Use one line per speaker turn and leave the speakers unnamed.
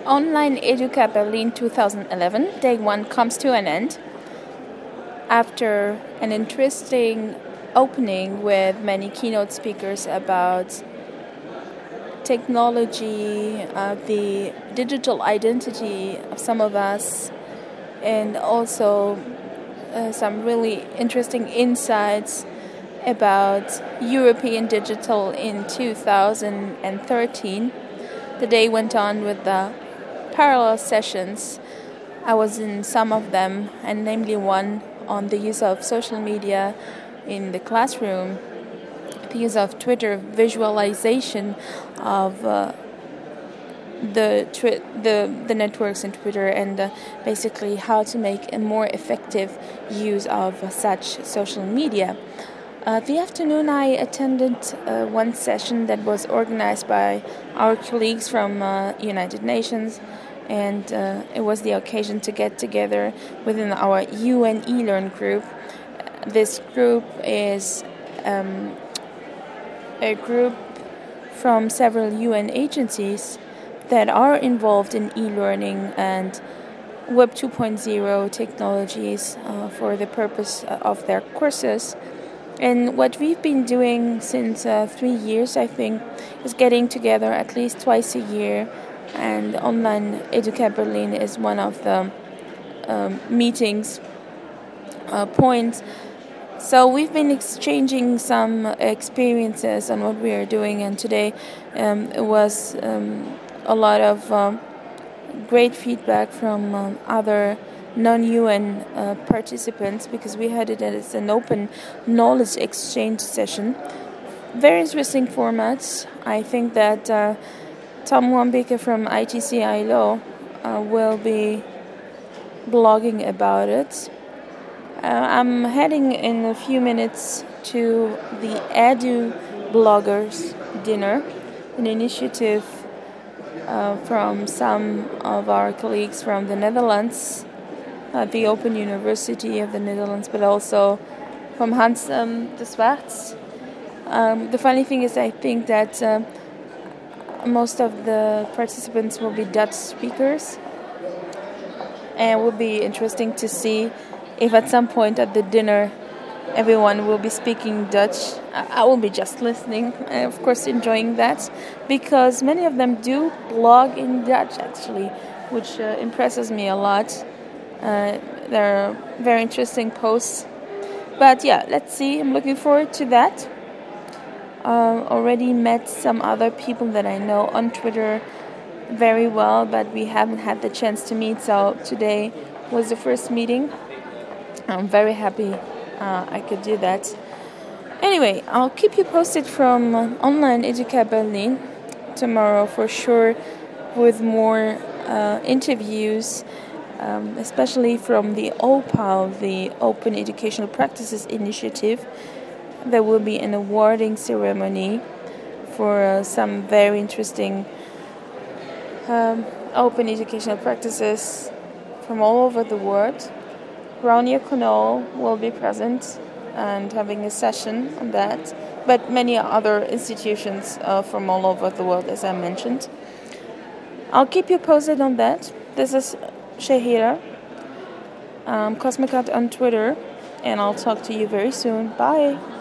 Online Educa Berlin 2011, day one, comes to an end after an interesting opening with many keynote speakers about technology, the digital identity of some of us, and also some really interesting insights about European digital in 2013. The day went on with the parallel sessions. I was in some of them, and namely one on the use of social media in the classroom, the use of Twitter, visualization of the networks in Twitter, and basically how to make a more effective use of such social media. The afternoon I attended one session that was organized by our colleagues from United Nations, and it was the occasion to get together within our UN eLearn group. This group is a group from several UN agencies that are involved in e-learning and Web 2.0 technologies for the purpose of their courses. And what we've been doing since 3 years, I think, is getting together at least twice a year. And Online Educa Berlin is one of the meetings points. So we've been exchanging some experiences on what we are doing. And today it was a lot of great feedback from other non-UN participants, because we had it as an open knowledge exchange session. Very interesting formats. I think that Tom Wambeke from ITC ILO will be blogging about it. I'm heading in a few minutes to the Edu Bloggers Dinner, an initiative from some of our colleagues from the Netherlands, the Open University of the Netherlands, but also from Hans de Swarts. The funny thing is, I think that most of the participants will be Dutch speakers, and it will be interesting to see if at some point at the dinner everyone will be speaking Dutch. I will be just listening, of course enjoying that, because many of them do blog in Dutch actually, which impresses me a lot. There are very interesting posts. But yeah, let's see. I'm looking forward to that. Already met some other people that I know on Twitter very well, but we haven't had the chance to meet. So today was the first meeting. I'm very happy I could do that. Anyway, I'll keep you posted from Online Educa Berlin tomorrow for sure, with more interviews, especially from the OPAL, the Open Educational Practices Initiative. There will be an awarding ceremony for some very interesting open educational practices from all over the world. Rania Knoll will be present and having a session on that, but many other institutions from all over the world, as I mentioned. I'll keep you posted on that. This is Shahira, Cosmic Art on Twitter, and I'll talk to you very soon. Bye.